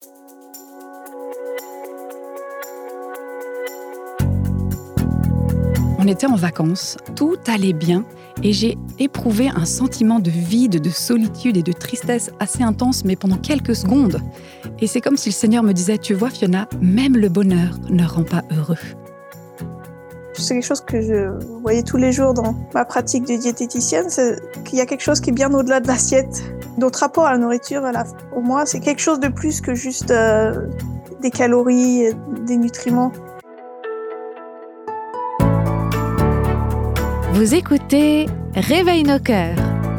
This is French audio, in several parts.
On était en vacances, tout allait bien et j'ai éprouvé un sentiment de vide, de solitude et de tristesse assez intense, mais pendant quelques secondes. Et c'est comme si le Seigneur me disait « Tu vois Fiona, même le bonheur ne rend pas heureux. » C'est quelque chose que je voyais tous les jours dans ma pratique de diététicienne, c'est qu'il y a quelque chose qui est bien au-delà de l'assiette. Notre rapport à la nourriture, pour moi, c'est quelque chose de plus que juste des calories, des nutriments. Vous écoutez Réveille nos cœurs.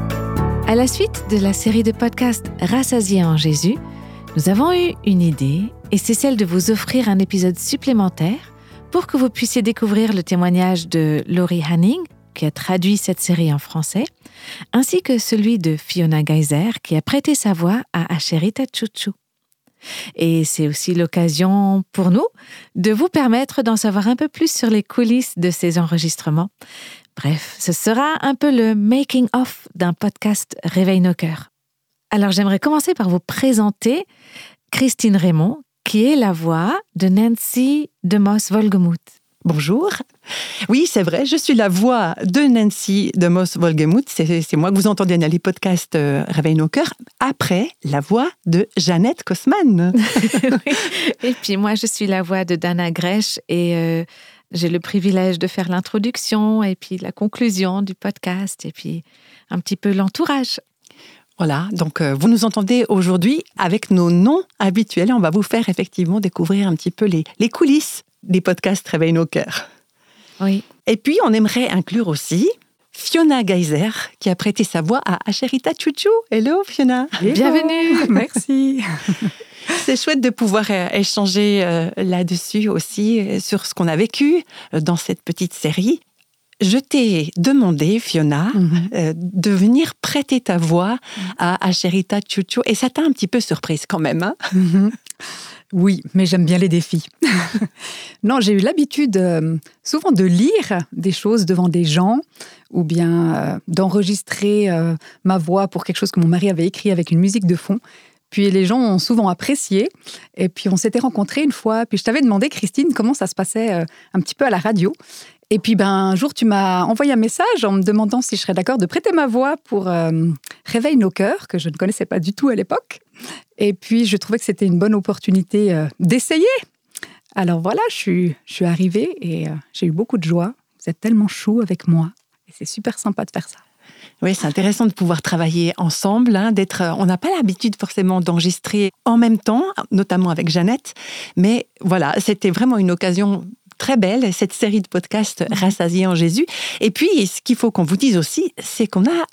À la suite de la série de podcasts Rassasiés en Jésus, nous avons eu une idée et c'est celle de vous offrir un épisode supplémentaire pour que vous puissiez découvrir le témoignage de Laurie Hanning, qui a traduit cette série en français, ainsi que celui de Fiona Geiser, qui a prêté sa voix à Asherita Chouchou. Et c'est aussi l'occasion pour nous de vous permettre d'en savoir un peu plus sur les coulisses de ces enregistrements. Bref, ce sera un peu le making-of d'un podcast Réveille nos cœurs. Alors j'aimerais commencer par vous présenter Christine Raymond, qui est la voix de Nancy DeMoss-Wolgemuth. Bonjour. Oui, c'est vrai, je suis la voix de Nancy DeMoss-Wolgemuth. C'est moi que vous entendez dans les podcasts Réveille nos cœurs, après la voix de Jeannette Kosman. Oui. Et puis moi, je suis la voix de Dana Gresh et j'ai le privilège de faire l'introduction et puis la conclusion du podcast et puis un petit peu l'entourage. Voilà, donc vous nous entendez aujourd'hui avec nos noms habituels. On va vous faire effectivement découvrir un petit peu les coulisses des podcasts Réveille nos cœurs. Oui. Et puis, on aimerait inclure aussi Fiona Geiser, qui a prêté sa voix à Asherita Chouchou. Hello Fiona. Hello. Bienvenue. Merci. C'est chouette de pouvoir échanger là-dessus aussi, sur ce qu'on a vécu dans cette petite série. Je t'ai demandé, Fiona, de venir prêter ta voix à Asherita Chouchou, et ça t'a un petit peu surprise quand même, hein? Oui, mais j'aime bien les défis. Non, j'ai eu l'habitude souvent de lire des choses devant des gens ou bien d'enregistrer ma voix pour quelque chose que mon mari avait écrit avec une musique de fond. Puis les gens ont souvent apprécié. Et puis on s'était rencontrés une fois. Puis je t'avais demandé, Christine, comment ça se passait un petit peu à la radio. Et puis un jour, tu m'as envoyé un message en me demandant si je serais d'accord de prêter ma voix pour Réveille nos cœurs, que je ne connaissais pas du tout à l'époque. Et puis je trouvais que c'était une bonne opportunité d'essayer. Alors voilà, je suis arrivée et j'ai eu beaucoup de joie. Vous êtes tellement chou avec moi. Et c'est super sympa de faire ça. Oui, c'est intéressant de pouvoir travailler ensemble, hein, on n'a pas l'habitude forcément d'enregistrer en même temps, notamment avec Jeannette, mais voilà, c'était vraiment une occasion très belle, cette série de podcasts Rassasiés en Jésus. Et puis, ce qu'il faut qu'on vous dise aussi, c'est qu'on a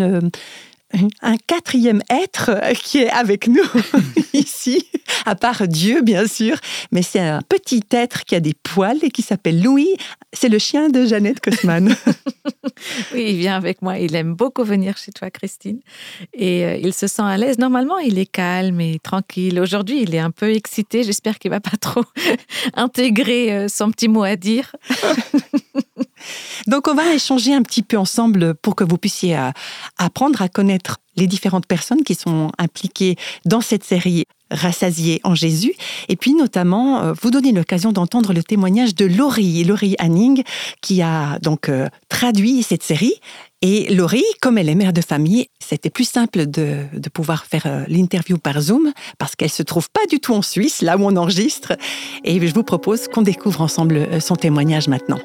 un quatrième être qui est avec nous ici, à part Dieu, bien sûr, mais c'est un petit être qui a des poils et qui s'appelle Louis. C'est le chien de Jeannette Kosman. Oui, il vient avec moi. Il aime beaucoup venir chez toi, Christine. Et il se sent à l'aise. Normalement, il est calme et tranquille. Aujourd'hui, il est un peu excité. J'espère qu'il ne va pas trop intégrer son petit mot à dire. Donc, on va échanger un petit peu ensemble pour que vous puissiez apprendre à connaître les différentes personnes qui sont impliquées dans cette série Rassasiés en Jésus. Et puis, notamment, vous donner l'occasion d'entendre le témoignage de Laurie Hanning, qui a donc traduit cette série. Et Laurie, comme elle est mère de famille, c'était plus simple de pouvoir faire l'interview par Zoom, parce qu'elle ne se trouve pas du tout en Suisse, là où on enregistre. Et je vous propose qu'on découvre ensemble son témoignage maintenant.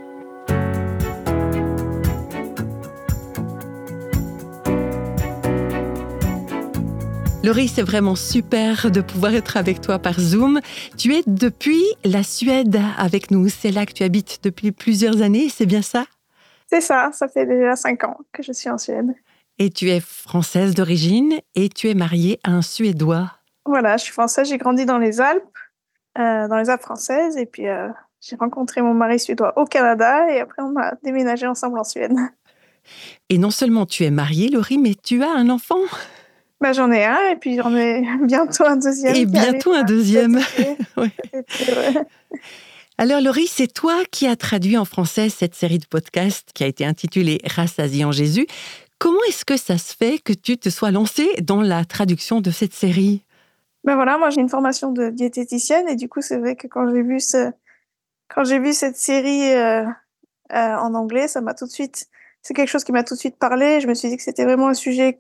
Laurie, c'est vraiment super de pouvoir être avec toi par Zoom. Tu es depuis la Suède avec nous. C'est là que tu habites depuis plusieurs années, c'est bien ça? C'est ça, ça fait déjà 5 ans que je suis en Suède. Et tu es française d'origine et tu es mariée à un Suédois. Voilà, je suis française, j'ai grandi dans les Alpes françaises. Et puis j'ai rencontré mon mari suédois au Canada et après on a déménagé ensemble en Suède. Et non seulement tu es mariée, Laurie, mais tu as un enfant. Ben, j'en ai un et puis j'en ai bientôt un deuxième. Et bientôt un deuxième. Ouais. Ouais. Alors Laurie, c'est toi qui as traduit en français cette série de podcasts qui a été intitulée Rassasiés en Jésus. Comment est-ce que ça se fait que tu te sois lancée dans la traduction de cette série ? Ben voilà, moi j'ai une formation de diététicienne et du coup c'est vrai que quand j'ai vu cette série en anglais, c'est quelque chose qui m'a tout de suite parlé. Je me suis dit que c'était vraiment un sujet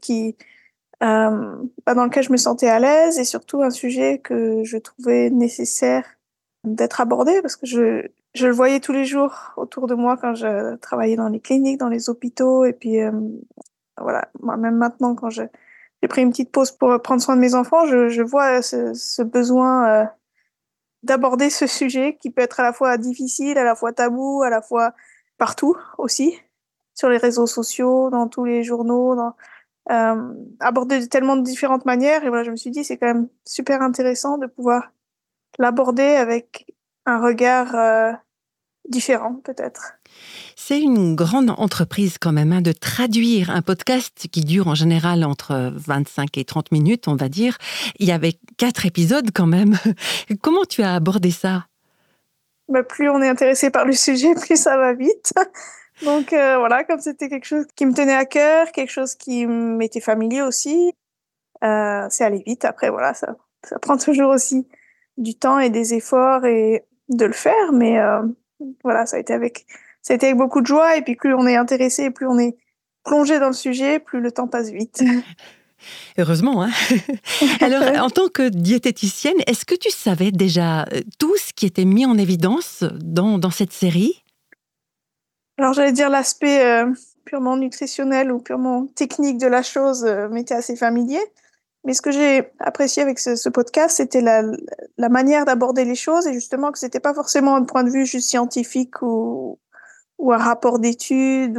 dans lequel je me sentais à l'aise et surtout un sujet que je trouvais nécessaire d'être abordé parce que je le voyais tous les jours autour de moi quand je travaillais dans les cliniques, dans les hôpitaux et puis voilà, moi même maintenant quand j'ai pris une petite pause pour prendre soin de mes enfants, je vois ce besoin d'aborder ce sujet qui peut être à la fois difficile, à la fois tabou, à la fois partout aussi, sur les réseaux sociaux, dans tous les journaux, abordé de tellement de différentes manières. Et voilà, je me suis dit, c'est quand même super intéressant de pouvoir l'aborder avec un regard différent, peut-être. C'est une grande entreprise quand même, de traduire un podcast qui dure en général entre 25 et 30 minutes, on va dire. Il y avait 4 épisodes quand même. Comment tu as abordé ça? Bah, plus on est intéressé par le sujet, plus ça va vite. Donc voilà, comme c'était quelque chose qui me tenait à cœur, quelque chose qui m'était familier aussi, c'est allé vite. Après, voilà, ça prend toujours aussi du temps et des efforts et de le faire, mais voilà, ça a été avec beaucoup de joie. Et puis plus on est intéressé, plus on est plongé dans le sujet, plus le temps passe vite. Heureusement, hein. Alors, en tant que diététicienne, est-ce que tu savais déjà tout ce qui était mis en évidence dans cette série? Alors j'allais dire l'aspect purement nutritionnel ou purement technique de la chose m'était assez familier. Mais ce que j'ai apprécié avec ce podcast, c'était la manière d'aborder les choses et justement que c'était pas forcément un point de vue juste scientifique ou un rapport d'études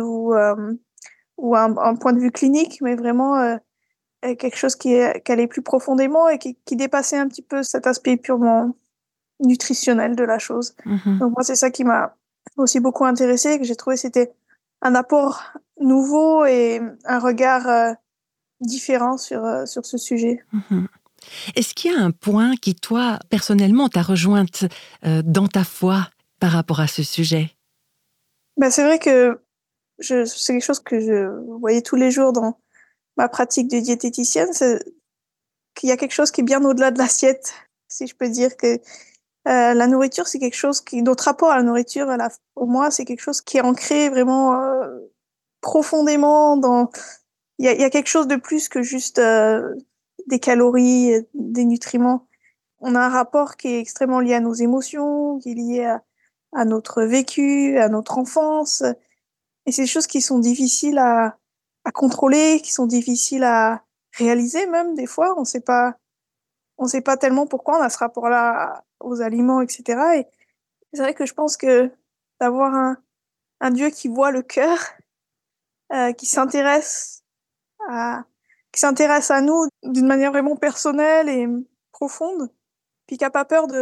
ou un point de vue clinique, mais vraiment quelque chose qui allait plus profondément et qui dépassait un petit peu cet aspect purement nutritionnel de la chose. Mhm. Donc moi, c'est ça qui m'a aussi beaucoup intéressée, que j'ai trouvé c'était un apport nouveau et un regard différent sur ce sujet. Mhm. Est-ce qu'il y a un point qui, toi, personnellement, t'a rejointe dans ta foi par rapport à ce sujet? Bah, c'est vrai que c'est quelque chose que je voyais tous les jours dans ma pratique de diététicienne, c'est qu'il y a quelque chose qui est bien au-delà de l'assiette, si je peux dire que la nourriture, c'est quelque chose notre rapport à la nourriture, pour moi, c'est quelque chose qui est ancré vraiment profondément il y a quelque chose de plus que juste des calories, des nutriments. On a un rapport qui est extrêmement lié à nos émotions, qui est lié à notre vécu, à notre enfance. Et c'est des choses qui sont difficiles à contrôler, qui sont difficiles à réaliser même des fois. On sait pas tellement pourquoi on a ce rapport-là aux aliments, etc. Et c'est vrai que je pense que d'avoir un Dieu qui voit le cœur, qui à, qui s'intéresse à nous d'une manière vraiment personnelle et profonde, puis qui a pas peur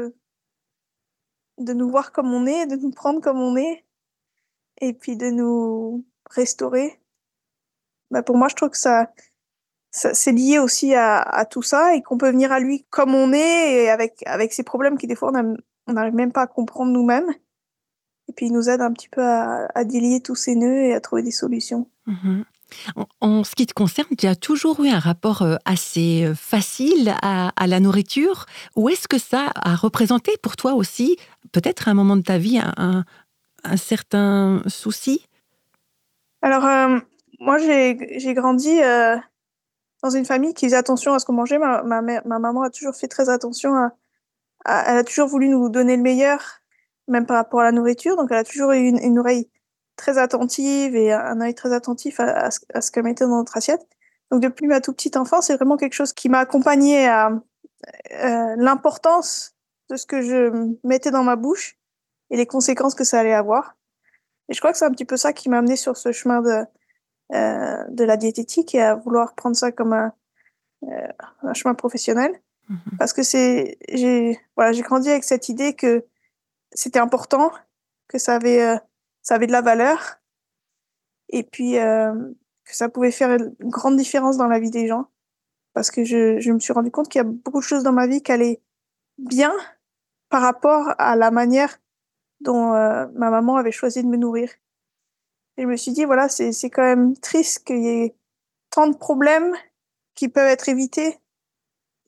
de nous voir comme on est, de nous prendre comme on est, et puis de nous restaurer. Bah, pour moi, je trouve que ça c'est lié aussi à tout ça et qu'on peut venir à lui comme on est et avec ses problèmes qui des fois on n'arrive même pas à comprendre nous-mêmes. Et puis il nous aide un petit peu à délier tous ces nœuds et à trouver des solutions. Mhm. En ce qui te concerne, tu as toujours eu un rapport assez facile à la nourriture, ou est-ce que ça a représenté pour toi aussi, peut-être à un moment de ta vie, un certain souci? Alors moi j'ai grandi dans une famille qui faisait attention à ce qu'on mangeait. Ma maman a toujours fait très attention elle a toujours voulu nous donner le meilleur, même par rapport à la nourriture. Donc elle a toujours eu une oreille très attentive et un œil très attentif à ce qu'elle mettait dans notre assiette. Donc depuis ma toute petite enfance, c'est vraiment quelque chose qui m'a accompagnée à l'importance de ce que je mettais dans ma bouche et les conséquences que ça allait avoir. Et je crois que c'est un petit peu ça qui m'a amené sur ce chemin de la diététique et à vouloir prendre ça comme un chemin professionnel. Mhm. Parce que j'ai grandi avec cette idée que c'était important, que ça avait de la valeur et puis que ça pouvait faire une grande différence dans la vie des gens. Parce que je me suis rendu compte qu'il y a beaucoup de choses dans ma vie qui allaient bien par rapport à la manière dont ma maman avait choisi de me nourrir. Et je me suis dit, voilà, c'est quand même triste qu'il y ait tant de problèmes qui peuvent être évités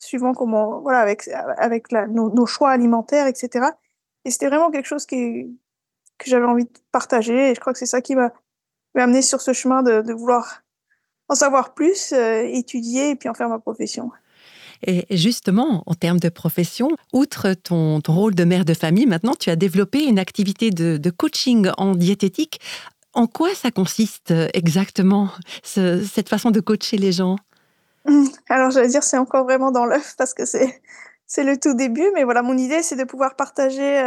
suivant comment, voilà, avec nos choix alimentaires, etc. Et c'était vraiment quelque chose que j'avais envie de partager. Et je crois que c'est ça qui m'a amené sur ce chemin de vouloir en savoir plus, étudier et puis en faire ma profession. Et justement, en termes de profession, outre ton rôle de mère de famille, maintenant tu as développé une activité de coaching en diététique. En quoi ça consiste exactement, cette façon de coacher les gens? Alors, j'allais dire, c'est encore vraiment dans l'œuf parce que c'est le tout début. Mais voilà, mon idée, c'est de pouvoir partager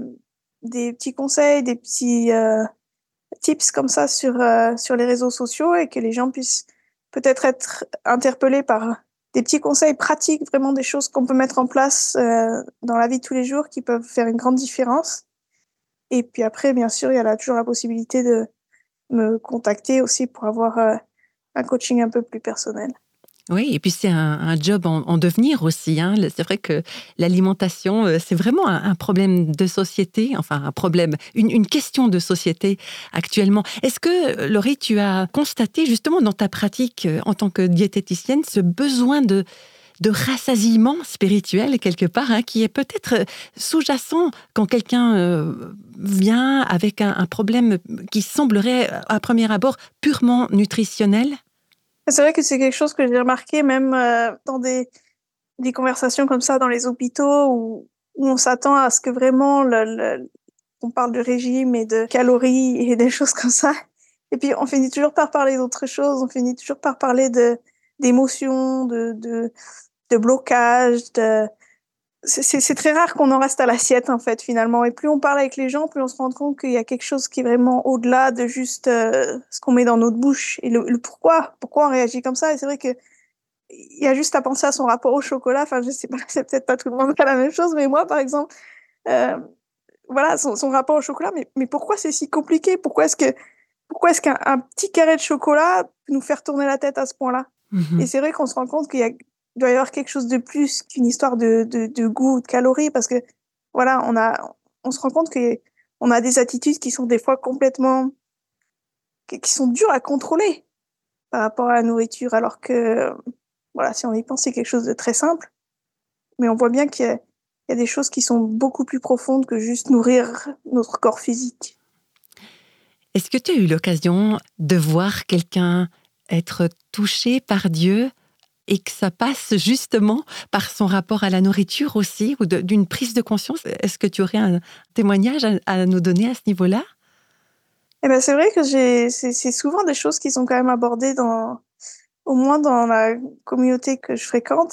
des petits conseils, des petits tips comme ça sur les réseaux sociaux et que les gens puissent peut-être être interpellés par des petits conseils pratiques, vraiment des choses qu'on peut mettre en place dans la vie de tous les jours qui peuvent faire une grande différence. Et puis après, bien sûr, il y a toujours la possibilité de me contacter aussi pour avoir un coaching un peu plus personnel. Oui, et puis c'est un job en devenir aussi, hein. C'est vrai que l'alimentation, c'est vraiment un problème de société, enfin un problème, une question de société actuellement. Est-ce que, Laurie, tu as constaté justement dans ta pratique en tant que diététicienne ce besoin de rassasiement spirituel quelque part, hein, qui est peut-être sous-jacent quand quelqu'un vient avec un problème qui semblerait à premier abord purement nutritionnel? C'est vrai que c'est quelque chose que j'ai remarqué même dans des conversations comme ça dans les hôpitaux où on s'attend à ce que vraiment on parle de régime et de calories et des choses comme ça. Et puis on finit toujours par parler d'autres choses, on finit toujours par parler d'émotions, de blocage. C'est très rare qu'on en reste à l'assiette en fait finalement. Et plus on parle avec les gens, plus on se rend compte qu'il y a quelque chose qui est vraiment au-delà de juste ce qu'on met dans notre bouche et le pourquoi on réagit comme ça. Et c'est vrai que il y a juste à penser à son rapport au chocolat. Enfin, je sais pas, c'est peut-être pas tout le monde qui a la même chose, mais moi par exemple, voilà, son rapport au chocolat. Mais pourquoi c'est si compliqué? Pourquoi est-ce qu'un petit carré de chocolat peut nous faire tourner la tête à ce point-là? Et c'est vrai qu'on se rend compte qu'il doit y avoir quelque chose de plus qu'une histoire de goût, de calories, parce que voilà, on se rend compte qu'on a des attitudes qui sont des fois complètement, qui sont dures à contrôler par rapport à la nourriture, alors que voilà, si on y pense, c'est quelque chose de très simple, mais on voit bien qu'il y a des choses qui sont beaucoup plus profondes que juste nourrir notre corps physique. Est-ce que tu as eu l'occasion de voir quelqu'un être touché par Dieu et que ça passe justement par son rapport à la nourriture aussi, ou d'une prise de conscience? Est-ce que tu aurais un témoignage à nous donner à ce niveau-là? Eh ben, c'est vrai que c'est souvent des choses qui sont quand même abordées au moins dans la communauté que je fréquente.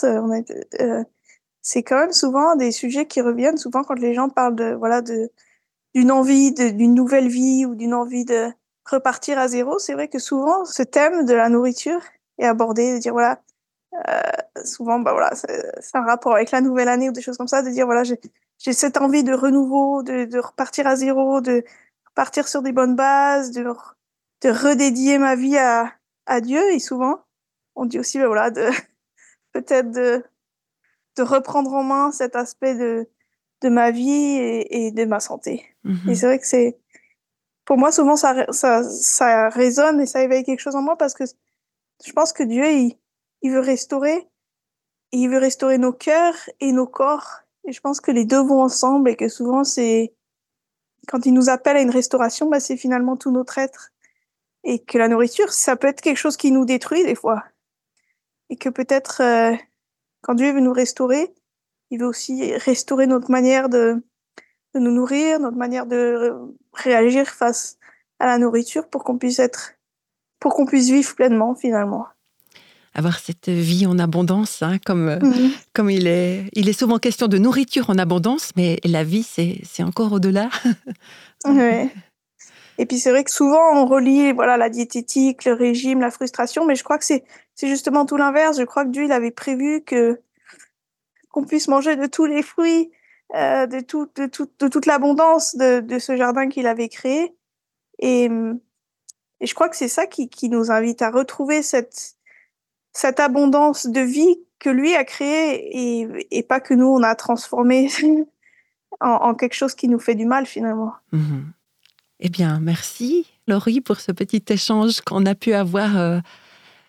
C'est quand même souvent des sujets qui reviennent souvent quand les gens parlent d'une envie d'une nouvelle vie ou d'une envie de repartir à zéro. C'est vrai que souvent ce thème de la nourriture est abordé, de dire voilà, souvent bah voilà, c'est un rapport avec la nouvelle année ou des choses comme ça, de dire voilà, j'ai cette envie de renouveau, de repartir à zéro, de repartir sur des bonnes bases, de redédier ma vie à Dieu. Et souvent on dit aussi bah voilà, peut-être de reprendre en main cet aspect de ma vie et de ma santé. Et c'est vrai que pour moi, souvent, ça résonne et ça éveille quelque chose en moi parce que je pense que Dieu, il veut restaurer, et il veut restaurer nos cœurs et nos corps. Et je pense que les deux vont ensemble et que souvent, quand il nous appelle à une restauration, bah, c'est finalement tout notre être. Et que la nourriture, ça peut être quelque chose qui nous détruit des fois. Et que peut-être, quand Dieu veut nous restaurer, il veut aussi restaurer notre manière de nous nourrir, notre manière de réagir face à la nourriture pour qu'on puisse vivre pleinement finalement. Avoir cette vie en abondance, hein, comme il est souvent question de nourriture en abondance, mais la vie, c'est encore au-delà. Ouais. Et puis c'est vrai que souvent on relie voilà, la diététique, le régime, la frustration, mais je crois que c'est justement tout l'inverse. Je crois que Dieu il avait prévu qu'on puisse manger de tous les fruits, de toute l'abondance de ce jardin qu'il avait créé. Et je crois que c'est ça qui nous invite à retrouver cette abondance de vie que lui a créée et pas que nous, on a transformé en quelque chose qui nous fait du mal finalement. Eh bien, merci Laurie pour ce petit échange qu'on a pu avoir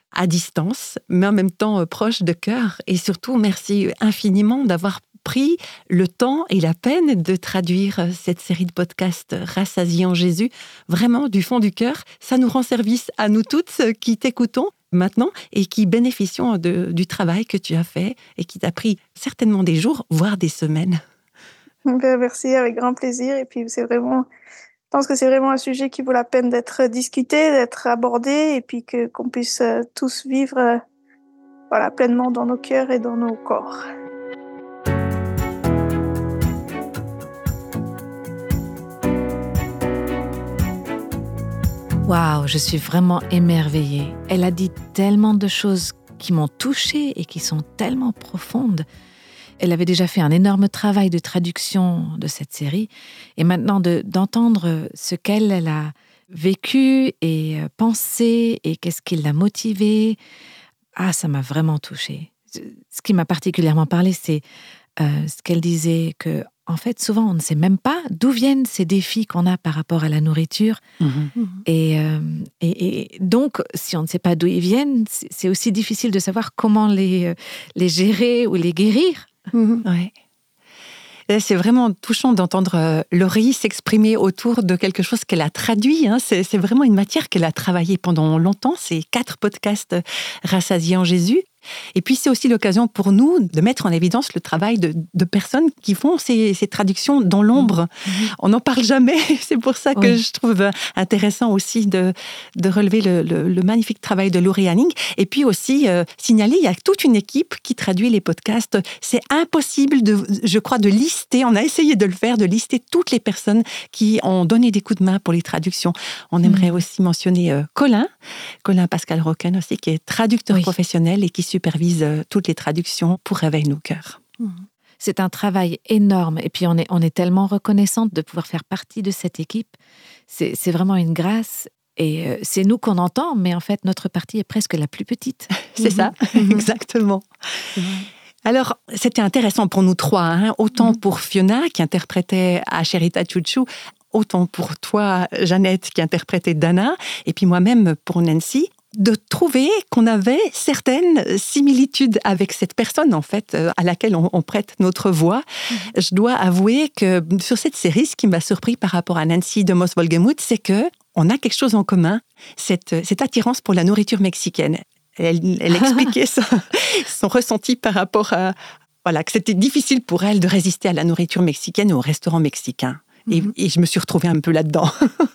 à distance, mais en même temps proche de cœur. Et surtout, merci infiniment d'avoir pris le temps et la peine de traduire cette série de podcasts Rassasiés en Jésus, vraiment du fond du cœur. Ça nous rend service à nous toutes qui t'écoutons maintenant et qui bénéficions du travail que tu as fait et qui t'a pris certainement des jours, voire des semaines. Merci, avec grand plaisir. Et puis, je pense que c'est vraiment un sujet qui vaut la peine d'être discuté, d'être abordé, et puis qu'on puisse tous vivre pleinement dans nos cœurs et dans nos corps. Waouh, je suis vraiment émerveillée. Elle a dit tellement de choses qui m'ont touchée et qui sont tellement profondes. Elle avait déjà fait un énorme travail de traduction de cette série. Et maintenant, d'entendre ce qu'elle a vécu et pensé et qu'est-ce qui l'a motivée, ça m'a vraiment touchée. Ce qui m'a particulièrement parlé, c'est ce qu'elle disait que, en fait, souvent, on ne sait même pas d'où viennent ces défis qu'on a par rapport à la nourriture. Et donc, si on ne sait pas d'où ils viennent, c'est aussi difficile de savoir comment les gérer ou les guérir. Ouais. C'est vraiment touchant d'entendre Laurie s'exprimer autour de quelque chose qu'elle a traduit. C'est vraiment une matière qu'elle a travaillée pendant longtemps. C'est 4 podcasts Rassasiés en Jésus. Et puis, c'est aussi l'occasion pour nous de mettre en évidence le travail de personnes qui font ces traductions dans l'ombre. On n'en parle jamais. C'est pour ça que je trouve intéressant aussi de relever le magnifique travail de Laurie Hanning. Et puis aussi, signaler, il y a toute une équipe qui traduit les podcasts. C'est impossible, je crois, de lister. On a essayé de le faire, de lister toutes les personnes qui ont donné des coups de main pour les traductions. On aimerait aussi mentionner Colin Pascal Roquen aussi, qui est traducteur professionnel et qui supervise toutes les traductions pour Réveille nos cœurs. C'est un travail énorme et puis on est tellement reconnaissante de pouvoir faire partie de cette équipe. C'est vraiment une grâce et c'est nous qu'on entend, mais en fait notre partie est presque la plus petite. C'est ça, exactement. Alors, c'était intéressant pour nous 3, autant pour Fiona qui interprétait Asherita Chouchou, autant pour toi, Jeannette, qui interprétait Dana, et puis moi-même pour Nancy, de trouver qu'on avait certaines similitudes avec cette personne, en fait, à laquelle on prête notre voix. Je dois avouer que sur cette série, ce qui m'a surpris par rapport à Nancy de Moss Wolgemuth, c'est qu'on a quelque chose en commun, cette attirance pour la nourriture mexicaine. Elle expliquait son ressenti par rapport à... Voilà, que c'était difficile pour elle de résister à la nourriture mexicaine et au restaurant mexicain. Et je me suis retrouvée un peu là-dedans.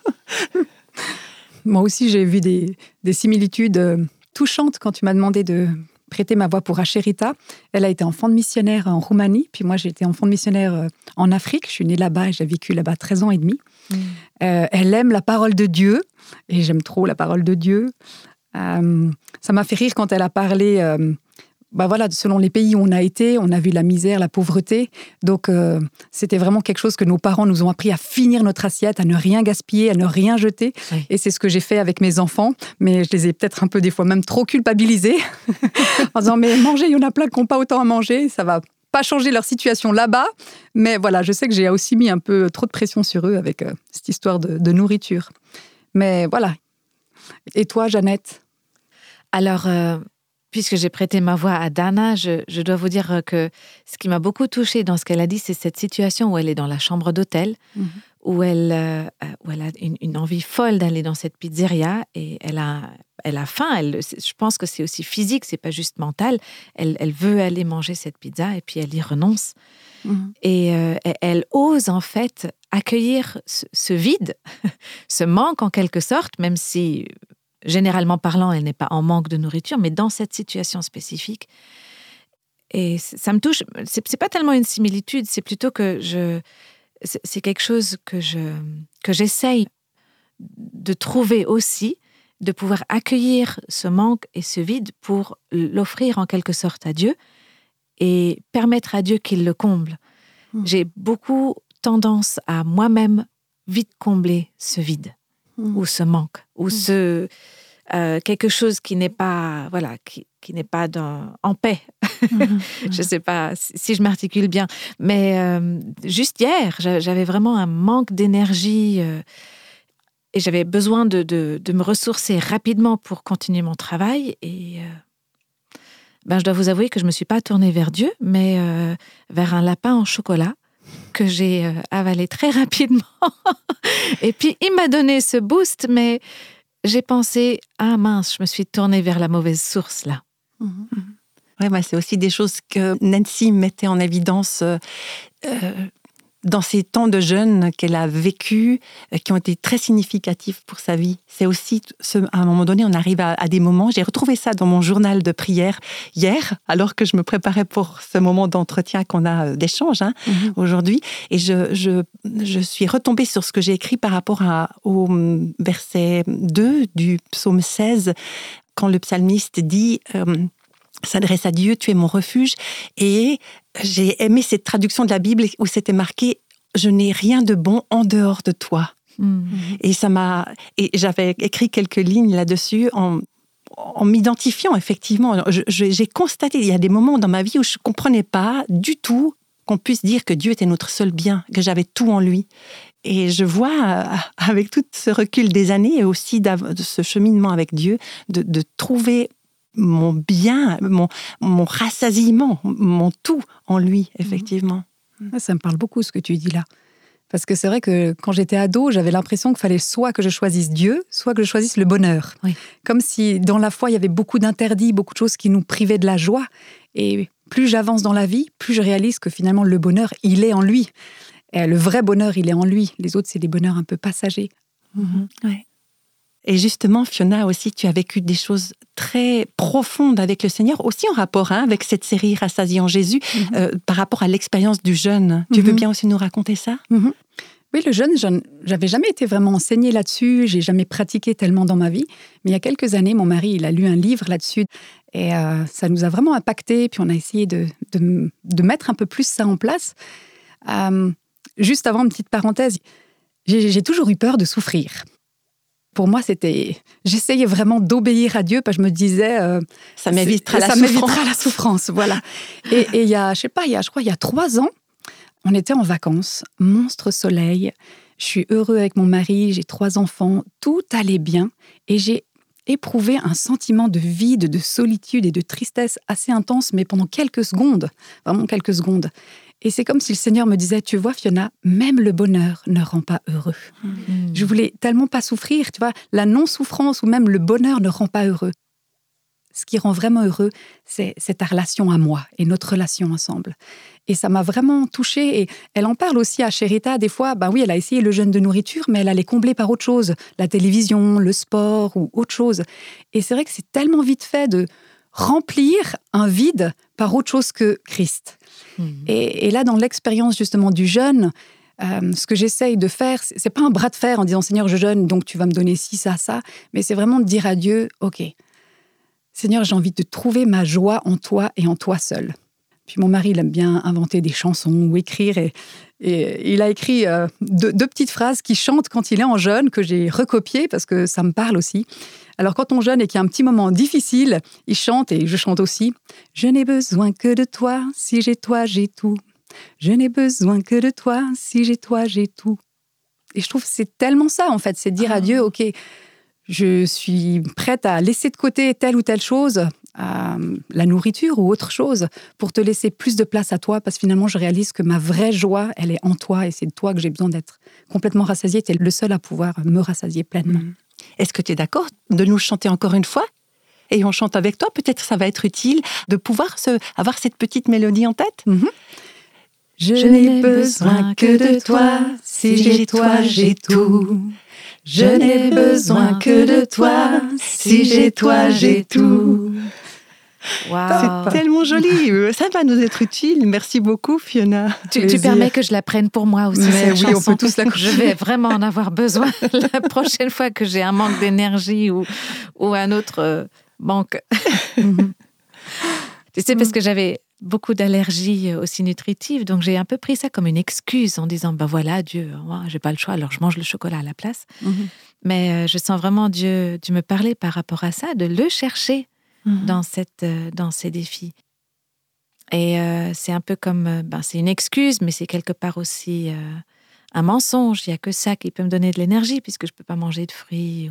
Moi aussi, j'ai vu des similitudes touchantes quand tu m'as demandé de prêter ma voix pour Asherita. Elle a été enfant de missionnaire en Roumanie, puis moi, j'ai été enfant de missionnaire en Afrique. Je suis née là-bas et j'ai vécu là-bas 13 ans et demi. Elle aime la parole de Dieu, et j'aime trop la parole de Dieu. Ça m'a fait rire quand elle a parlé... selon les pays où on a été, on a vu la misère, la pauvreté. Donc, c'était vraiment quelque chose que nos parents nous ont appris à finir notre assiette, à ne rien gaspiller, à ne rien jeter. Oui. Et c'est ce que j'ai fait avec mes enfants. Mais je les ai peut-être un peu, des fois, même trop culpabilisés. En disant, mais manger, il y en a plein qui n'ont pas autant à manger. Ça va pas changer leur situation là-bas. Mais voilà, je sais que j'ai aussi mis un peu trop de pression sur eux avec cette histoire de nourriture. Mais voilà. Et toi, Jeannette ? Alors... Puisque j'ai prêté ma voix à Dana, je dois vous dire que ce qui m'a beaucoup touchée dans ce qu'elle a dit, c'est cette situation où elle est dans la chambre d'hôtel, où elle a une envie folle d'aller dans cette pizzeria et elle a faim. Je pense que c'est aussi physique, c'est pas juste mental. Elle veut aller manger cette pizza et puis elle y renonce. Et elle ose en fait accueillir ce vide, ce manque en quelque sorte, même si... Généralement parlant, elle n'est pas en manque de nourriture, mais dans cette situation spécifique. Et ça me touche. C'est pas tellement une similitude, c'est plutôt que c'est quelque chose que j'essaye de trouver aussi, de pouvoir accueillir ce manque et ce vide pour l'offrir en quelque sorte à Dieu et permettre à Dieu qu'il le comble. J'ai beaucoup tendance à moi-même vite combler ce vide. Ou ce manque, ou quelque chose qui n'est pas, qui n'est pas en paix. Je ne sais pas si je m'articule bien, mais juste hier, j'avais vraiment un manque d'énergie Et j'avais besoin de me ressourcer rapidement pour continuer mon travail. Et je dois vous avouer que je ne me suis pas tournée vers Dieu, mais vers un lapin en chocolat que j'ai avalé très rapidement. Et puis, il m'a donné ce boost, mais j'ai pensé, ah mince, je me suis tournée vers la mauvaise source, là. Ouais, c'est aussi des choses que Nancy mettait en évidence dans ces temps de jeûne qu'elle a vécu, qui ont été très significatifs pour sa vie. C'est aussi, à un moment donné, on arrive à des moments, j'ai retrouvé ça dans mon journal de prière hier, alors que je me préparais pour ce moment d'entretien qu'on a d'échange aujourd'hui, et je suis retombée sur ce que j'ai écrit par rapport au verset 2 du psaume 16, quand le psalmiste dit... s'adresse à Dieu, tu es mon refuge. Et j'ai aimé cette traduction de la Bible où c'était marqué « Je n'ai rien de bon en dehors de toi ». Et j'avais écrit quelques lignes là-dessus en m'identifiant effectivement. J'ai constaté, il y a des moments dans ma vie où je ne comprenais pas du tout qu'on puisse dire que Dieu était notre seul bien, que j'avais tout en lui. Et je vois, avec tout ce recul des années et aussi de ce cheminement avec Dieu, de trouver mon bien, mon rassasiement, mon tout en lui, effectivement. Ça me parle beaucoup ce que tu dis là. Parce que c'est vrai que quand j'étais ado, j'avais l'impression qu'il fallait soit que je choisisse Dieu, soit que je choisisse le bonheur. Oui. Comme si dans la foi, il y avait beaucoup d'interdits, beaucoup de choses qui nous privaient de la joie. Et plus j'avance dans la vie, plus je réalise que finalement le bonheur, il est en lui. Et le vrai bonheur, il est en lui. Les autres, c'est des bonheurs un peu passagers. Ouais. Et justement, Fiona, aussi, tu as vécu des choses très profondes avec le Seigneur, aussi en rapport avec cette série Rassasié en Jésus, par rapport à l'expérience du jeûne. Tu veux bien aussi nous raconter ça ? Oui, le jeûne, j'avais jamais été vraiment enseignée là-dessus, j'ai jamais pratiqué tellement dans ma vie. Mais il y a quelques années, mon mari, il a lu un livre là-dessus et ça nous a vraiment impacté. Puis on a essayé de mettre un peu plus ça en place. Juste avant, une petite parenthèse, j'ai toujours eu peur de souffrir. Pour moi, j'essayais vraiment d'obéir à Dieu, parce que je me disais... ça m'évitera la souffrance, voilà. Et il y a, je crois, il y a 3 ans, on était en vacances, monstre soleil, je suis heureux avec mon mari, j'ai 3 enfants, tout allait bien, et j'ai éprouvé un sentiment de vide, de solitude et de tristesse assez intense, mais pendant quelques secondes, vraiment quelques secondes. Et c'est comme si le Seigneur me disait, tu vois Fiona, même le bonheur ne rend pas heureux. Je voulais tellement pas souffrir, tu vois, la non-souffrance ou même le bonheur ne rend pas heureux. Ce qui rend vraiment heureux, c'est ta relation à moi et notre relation ensemble. Et ça m'a vraiment touchée. Et elle en parle aussi à Sherita. Des fois, oui, elle a essayé le jeûne de nourriture, mais elle allait combler par autre chose. La télévision, le sport ou autre chose. Et c'est vrai que c'est tellement vite fait de remplir un vide par autre chose que Christ. Et là, dans l'expérience justement du jeûne, ce que j'essaye de faire, c'est pas un bras de fer en disant « Seigneur, je jeûne, donc tu vas me donner ci, ça, ça », mais c'est vraiment de dire à Dieu « Ok, Seigneur, j'ai envie de trouver ma joie en toi et en toi seul ». Puis mon mari, il aime bien inventer des chansons ou écrire, et il a écrit 2 petites phrases qu'il chante quand il est en jeûne, que j'ai recopiées parce que ça me parle aussi. Alors quand on jeûne et qu'il y a un petit moment difficile, il chante et je chante aussi. « Je n'ai besoin que de toi, si j'ai toi, j'ai tout. Je n'ai besoin que de toi, si j'ai toi, j'ai tout. » Et je trouve que c'est tellement ça, en fait, c'est dire à Dieu, ok, je suis prête à laisser de côté telle ou telle chose, la nourriture ou autre chose, pour te laisser plus de place à toi, parce que finalement, je réalise que ma vraie joie, elle est en toi, et c'est de toi que j'ai besoin d'être complètement rassasiée. Tu es le seul à pouvoir me rassasier pleinement. Est-ce que tu es d'accord de nous chanter encore une fois ? Et on chante avec toi, peut-être ça va être utile de pouvoir avoir cette petite mélodie en tête. Je n'ai besoin que de toi, si j'ai toi, j'ai tout. Je n'ai besoin que de toi, si j'ai toi, j'ai tout. Wow. C'est tellement joli, ça va nous être utile. Merci beaucoup, Fiona. Tu permets que je la prenne pour moi aussi, cette chanson. On peut tous la Je vais vraiment en avoir besoin la prochaine fois que j'ai un manque d'énergie ou un autre manque. Tu sais, parce que j'avais beaucoup d'allergies aussi nutritives, donc j'ai un peu pris ça comme une excuse en disant, voilà, Dieu, moi, j'ai pas le choix, alors je mange le chocolat à la place. Mais je sens vraiment Dieu me parler par rapport à ça, de le chercher dans ces défis. Et c'est un peu comme, c'est une excuse, mais c'est quelque part aussi un mensonge. Il n'y a que ça qui peut me donner de l'énergie puisque je ne peux pas manger de fruits.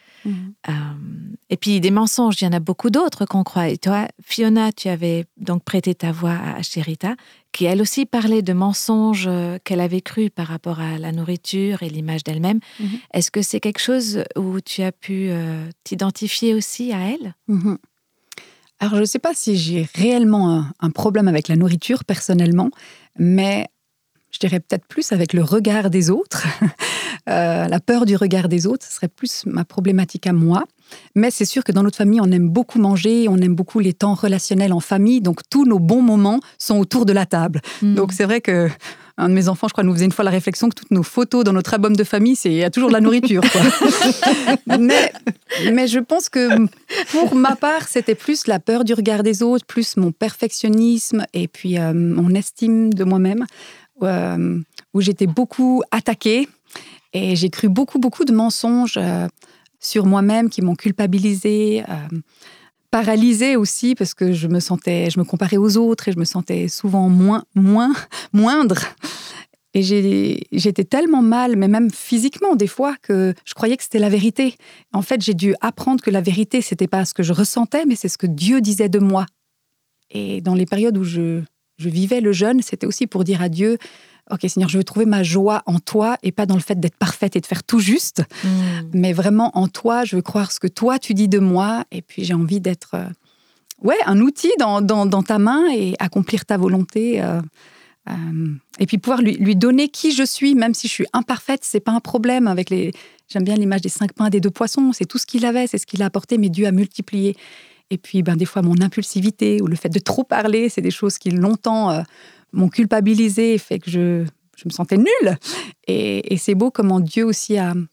Et puis des mensonges, il y en a beaucoup d'autres qu'on croit. Et toi, Fiona, tu avais donc prêté ta voix à Sherita, qui elle aussi parlait de mensonges qu'elle avait cru par rapport à la nourriture et l'image d'elle-même. Est-ce que c'est quelque chose où tu as pu t'identifier aussi à elle? Alors, je ne sais pas si j'ai réellement un problème avec la nourriture, personnellement, mais je dirais peut-être plus avec le regard des autres. La peur du regard des autres, ce serait plus ma problématique à moi. Mais c'est sûr que dans notre famille, on aime beaucoup manger, on aime beaucoup les temps relationnels en famille, donc tous nos bons moments sont autour de la table. Donc c'est vrai que un de mes enfants, je crois, nous faisait une fois la réflexion que toutes nos photos dans notre album de famille, il y a toujours de la nourriture, quoi. mais je pense que pour ma part, c'était plus la peur du regard des autres, plus mon perfectionnisme et puis mon estime de moi-même, où j'étais beaucoup attaquée et j'ai cru beaucoup de mensonges sur moi-même qui m'ont culpabilisée, paralysée aussi parce que je me comparais aux autres et je me sentais souvent moindre. Et j'étais tellement mal, mais même physiquement des fois, que je croyais que c'était la vérité. En fait, j'ai dû apprendre que la vérité, c'était pas ce que je ressentais, mais c'est ce que Dieu disait de moi. Et dans les périodes où je vivais le jeûne, c'était aussi pour dire à Dieu: OK, Seigneur, je veux trouver ma joie en toi et pas dans le fait d'être parfaite et de faire tout juste, mais vraiment en toi, je veux croire ce que toi tu dis de moi et puis j'ai envie d'être un outil dans ta main et accomplir ta volonté. Et puis pouvoir lui donner qui je suis, même si je suis imparfaite, c'est pas un problème. J'aime bien l'image des 5 pains et des 2 poissons, c'est tout ce qu'il avait, c'est ce qu'il a apporté, mais Dieu a multiplié. Et puis des fois mon impulsivité ou le fait de trop parler, c'est des choses qui longtemps m'ont culpabilisée et fait que je me sentais nulle. Et c'est beau comment Dieu aussi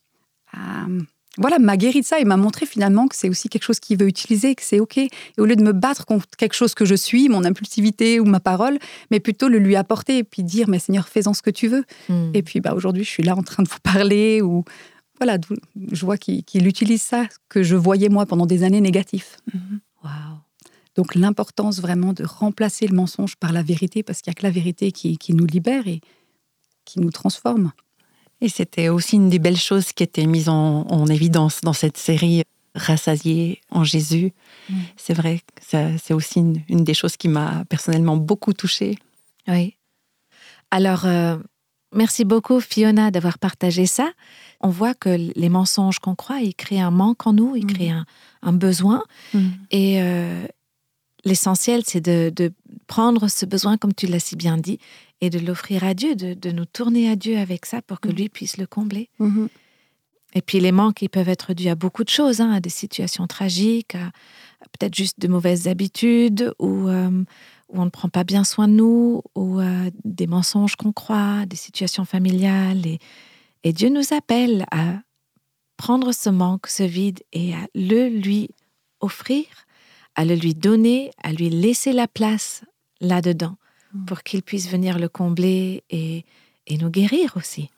m'a guéri de ça et m'a montré finalement que c'est aussi quelque chose qu'il veut utiliser, que c'est OK. Et au lieu de me battre contre quelque chose que je suis, mon impulsivité ou ma parole, mais plutôt le lui apporter et puis dire: mais Seigneur, fais-en ce que tu veux. Et puis aujourd'hui, je suis là en train de vous parler ou voilà, je vois qu'il utilise ça que je voyais moi pendant des années négatif. Wow. Donc l'importance vraiment de remplacer le mensonge par la vérité, parce qu'il n'y a que la vérité qui nous libère et qui nous transforme. Et c'était aussi une des belles choses qui était mise en évidence dans cette série Rassasiée en Jésus. C'est vrai que c'est aussi une des choses qui m'a personnellement beaucoup touchée. Oui. Alors, merci beaucoup Fiona d'avoir partagé ça. On voit que les mensonges qu'on croit, ils créent un manque en nous, ils créent un besoin. Et l'essentiel, c'est de prendre ce besoin, comme tu l'as si bien dit, et de l'offrir à Dieu, de nous tourner à Dieu avec ça pour que lui puisse le combler. Et puis les manques, ils peuvent être dus à beaucoup de choses, à des situations tragiques, à peut-être juste de mauvaises habitudes, ou où on ne prend pas bien soin de nous, ou des mensonges qu'on croit, des situations familiales. Et Dieu nous appelle à prendre ce manque, ce vide, et à le lui offrir, à le lui donner, à lui laisser la place là-dedans, pour qu'il puisse venir le combler et nous guérir aussi.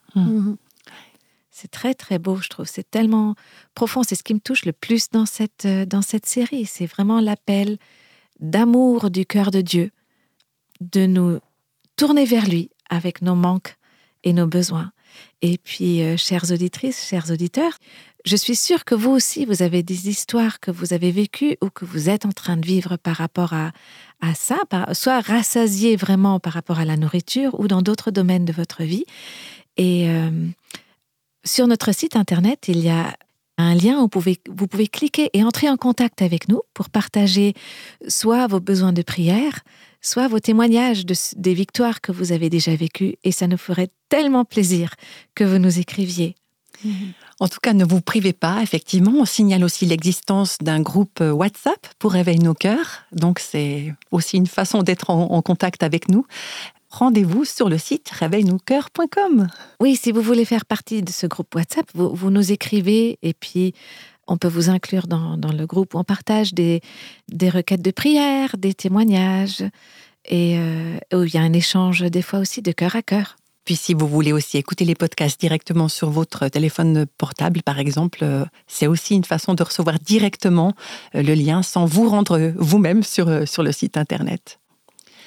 C'est très, très beau, je trouve. C'est tellement profond. C'est ce qui me touche le plus dans cette série. C'est vraiment l'appel d'amour du cœur de Dieu, de nous tourner vers lui avec nos manques et nos besoins. Et puis, chères auditrices, chers auditeurs, je suis sûre que vous aussi, vous avez des histoires que vous avez vécues ou que vous êtes en train de vivre par rapport à ça, soit rassasiés vraiment par rapport à la nourriture ou dans d'autres domaines de votre vie. Et sur notre site internet, il y a un lien où vous pouvez cliquer et entrer en contact avec nous pour partager soit vos besoins de prière, soit vos témoignages des victoires que vous avez déjà vécues. Et ça nous ferait tellement plaisir que vous nous écriviez. En tout cas, ne vous privez pas. Effectivement, on signale aussi l'existence d'un groupe WhatsApp pour Réveille nos cœurs. Donc, c'est aussi une façon d'être en contact avec nous. Rendez-vous sur le site réveillenoscoeurs.com. Oui, si vous voulez faire partie de ce groupe WhatsApp, vous nous écrivez et puis on peut vous inclure dans le groupe où on partage des requêtes de prière, des témoignages et où il y a un échange des fois aussi de cœur à cœur. Puis si vous voulez aussi écouter les podcasts directement sur votre téléphone portable, par exemple, c'est aussi une façon de recevoir directement le lien sans vous rendre vous-même sur le site internet.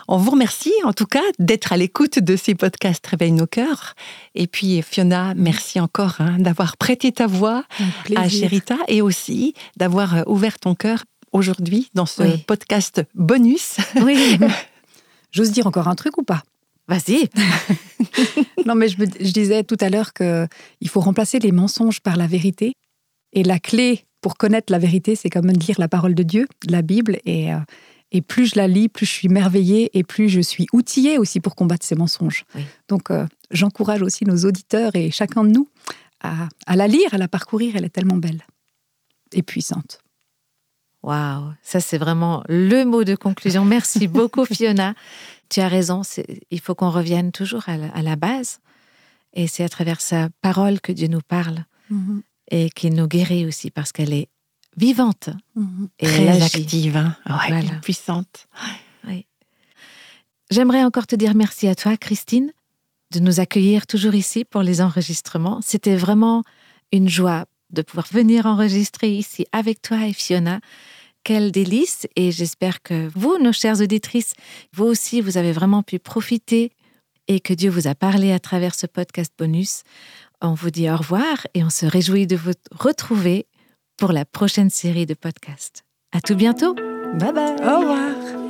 On vous remercie en tout cas d'être à l'écoute de ces podcasts Réveille nos cœurs. Et puis Fiona, merci encore d'avoir prêté ta voix à Sherita et aussi d'avoir ouvert ton cœur aujourd'hui dans ce podcast bonus. Oui. J'ose dire encore un truc ou pas? Vas-y. Non, mais je disais tout à l'heure qu'il faut remplacer les mensonges par la vérité. Et la clé pour connaître la vérité, c'est quand même de lire la parole de Dieu, la Bible. Et plus je la lis, plus je suis émerveillée et plus je suis outillée aussi pour combattre ces mensonges. Oui. Donc, j'encourage aussi nos auditeurs et chacun de nous à la lire, à la parcourir. Elle est tellement belle et puissante. Waouh, ça c'est vraiment le mot de conclusion. Merci beaucoup Fiona. Tu as raison, il faut qu'on revienne toujours à la base. Et c'est à travers sa parole que Dieu nous parle et qu'il nous guérit aussi parce qu'elle est vivante. Et très active, voilà. Puissante. Oui. J'aimerais encore te dire merci à toi Christine de nous accueillir toujours ici pour les enregistrements. C'était vraiment une joie de pouvoir venir enregistrer ici avec toi et Fiona. Quel délice, et j'espère que vous, nos chères auditrices, vous aussi, vous avez vraiment pu profiter et que Dieu vous a parlé à travers ce podcast bonus. On vous dit au revoir et on se réjouit de vous retrouver pour la prochaine série de podcasts. À tout bientôt. Bye bye. Au revoir.